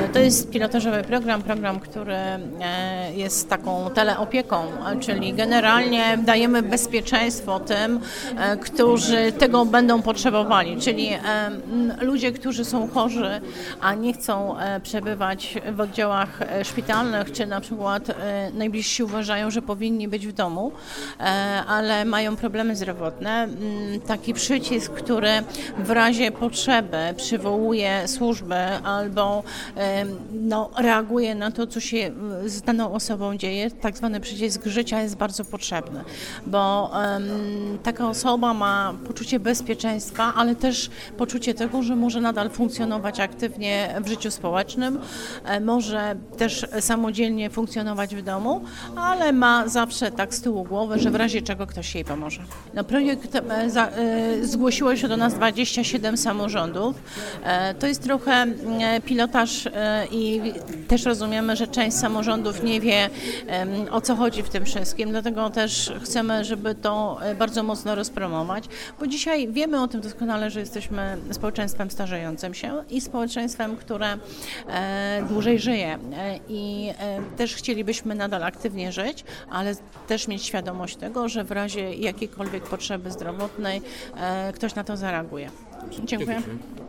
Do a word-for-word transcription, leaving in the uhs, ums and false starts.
To jest pilotażowy program, program, który jest taką teleopieką, czyli generalnie dajemy bezpieczeństwo tym, którzy tego będą potrzebowali, czyli ludzie, którzy są chorzy, a nie chcą przebywać w oddziałach szpitalnych, czy na przykład najbliżsi uważają, że powinni być w domu, ale mają problemy zdrowotne. Taki przycisk, który w razie potrzeby przywołuje służbę albo no, reaguje na to, co się z daną osobą dzieje, tak zwany przycisk życia jest bardzo potrzebny, bo um, taka osoba ma poczucie bezpieczeństwa, ale też poczucie tego, że może nadal funkcjonować aktywnie w życiu społecznym, może też samodzielnie funkcjonować w domu, ale ma zawsze tak z tyłu głowy, że w razie czego ktoś jej pomoże. No, projekt e, za, e, zgłosiło się do nas dwadzieścia siedem samorządów. E, to jest trochę e, pilotaż e, i też rozumiemy, że część samorządów nie wie, e, o co chodzi w tym wszystkim, dlatego też chcemy, żeby to bardzo mocno rozpromować, bo dzisiaj wiemy o tym doskonale, że jesteśmy społeczeństwem starzejącym się i społeczeństwem, które e, dłużej żyje e, i e, też chcielibyśmy nadal aktywnie żyć, ale też mieć świadomość tego, że w razie jakiejkolwiek potrzeby zdrowotnej e, ktoś na to zareaguje. Dziękuję.